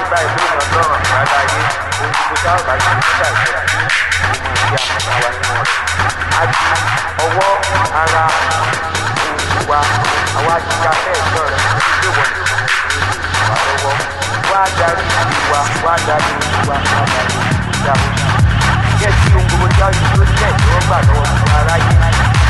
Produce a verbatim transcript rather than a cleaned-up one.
báyìí lónìí ọlọ́run àgbàlá ayé ohun gbogbo tá a bá ṣe nígbà ìjọ ọmọ ìdí àmọ́ta wa nínú rẹ̀ àti ọwọ́ ara ohun wa àwa ti ta fẹ́ẹ̀tọ́ rẹ̀ títí dé wọ̀nyí wà lọ́wọ́ wá darí ìwà wá darí ìwà wá darí ìwà jẹ́ kí ohun gbogbo tí a yìí ló tẹ̀ tí wọ́n gbà lọ́wọ́ gbogbo aráyé